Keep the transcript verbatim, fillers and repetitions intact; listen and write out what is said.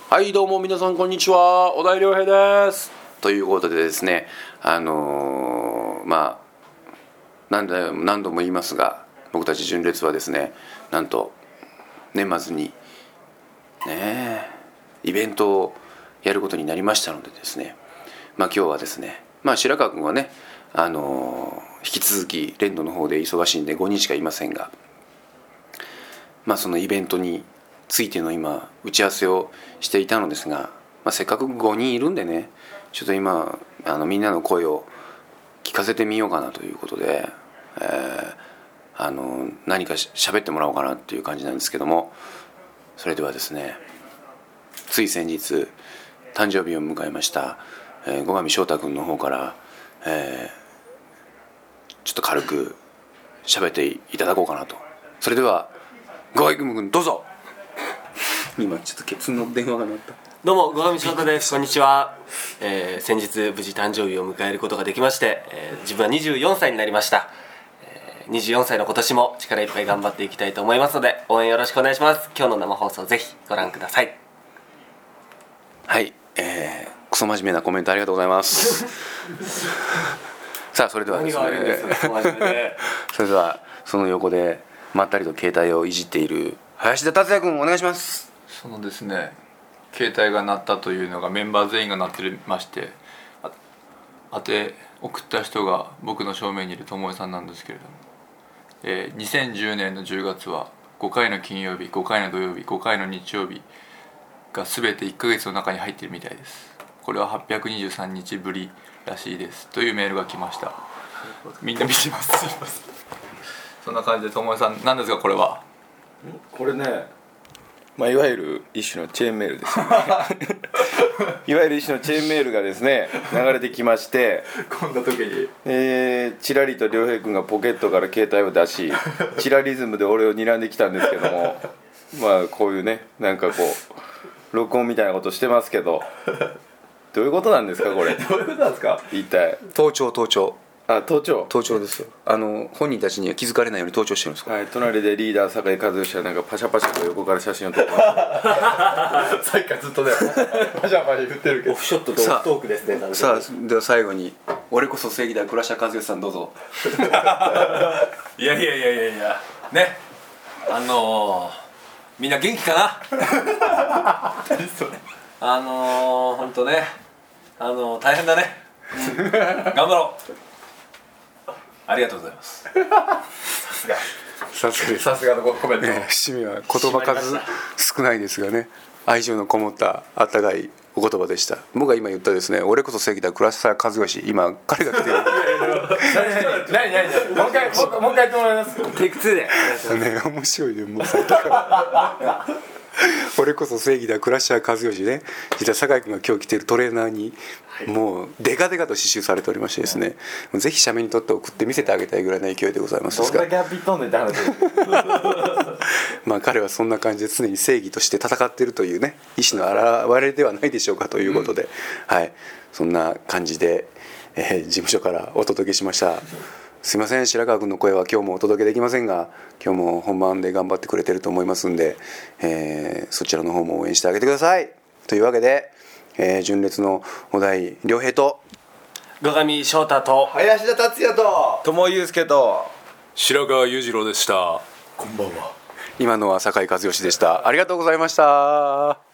はいどうも皆さんこんにちは、小田井亮平ですということでですね、あのー、まあ何度も何度も言いますが、僕たち純烈はですね、なんと年末にねイベントをやることになりましたのでですね、まあ今日はですね、まあ白川君はね、あのー、引き続き連ドの方で忙しいんでごにんしかいませんが、まあそのイベントについての今打ち合わせをしていたのですが、まあ、せっかくごにんいるんでね、ちょっと今あのみんなの声を聞かせてみようかなということで、えー、あの何かしゃべってもらおうかなっていう感じなんですけども、それではですね、つい先日誕生日を迎えました、えー、後上翔太君の方から、えー、ちょっと軽く喋っていただこうかなと。それでは後上君どうぞ。今ちょっとケツの電話が鳴った。 どうも後上翔太です。こんにちは。えー、先日無事誕生日を迎えることができまして、えー、自分はにじゅうよんさいになりました。えー、にじゅうよんさいの今年も力いっぱい頑張っていきたいと思いますので、応援よろしくお願いします。今日の生放送ぜひご覧ください。 はい、えー、クソ真面目なコメントありがとうございますさあそれではですね、それではその横でまったりと携帯をいじっている林田達也君お願いします。 そのですね、携帯が鳴ったというのがメンバー全員が鳴ってまして、当て送った人が僕の正面にいる友江さんなんですけれども、えー、にせんじゅうねんのじゅうがつはごかいの金曜日、ごかいの土曜日、ごかいの日曜日が全ていっかげつの中に入っているみたいです。これははっぴゃくにじゅうさんにちぶりらしいですというメールが来ました。みんな見てます。そんな感じで友江さん、何ですかこれは。 これね、まあ、いわゆる一種のチェーンメールですよねいわゆる一種のチェーンメールがですね流れてきまして、 こんな時に、 えー、ちらりと良平君がポケットから携帯を出し、チラリズムで俺を睨んできたんですけどもまあこういうね、なんかこう録音みたいなことしてますけど、どういうことなんですかこれ。 どういうことなんですか一体。 盗聴盗聴あ、盗聴盗聴ですよ。あの本人たちには気づかれないように盗聴してるんですか。 はい、隣でリーダー酒井和義はなんかパシャパシャと横から写真を撮ってますさっきからずっとねパシャパシャ振ってるけど、 オフショットとオフトークですね。 さあでは最後に俺こそ正義だ倉下和義さんどうぞいやいやいやいやいやね、あのー、みんな元気かな何それ。 あのー、ほんとね、あのー、大変だね、うん、頑張ろう。ありがとうございます。さすがさすがです。 さすがのコメント、 ね、締めは言葉数少ないですがね、愛情のこもったあったかいお言葉でした。僕が今言ったですね、俺こそ正義だ倉下和義、今彼が来てる何何何もう一回もう一回言ってもらいます。 テイクツーでね、面白いね、もうさっきから俺こそ正義だ倉下和義ね、実は酒井君が今日着てるトレーナーにもうデカデカと刺繍されておりましてですね、はい、ぜひ写メに撮って送って見せてあげたいぐらいの勢いでございますどんだけハッピートーンでって話まあ彼はそんな感じで常に正義として戦っているというね、意志の表れではないでしょうかということで、うん、はい、そんな感じで、えー、事務所からお届けしました。すいません、白川君の声は今日もお届けできませんが、今日も本番で頑張ってくれてると思いますんで、えー、そちらの方も応援してあげてくださいというわけで、えー、純烈の小田井亮平と後上翔太と林田達也と友井祐介と白川裕次郎でした。 こんばんは。 今のは酒井和義でした。ありがとうございました。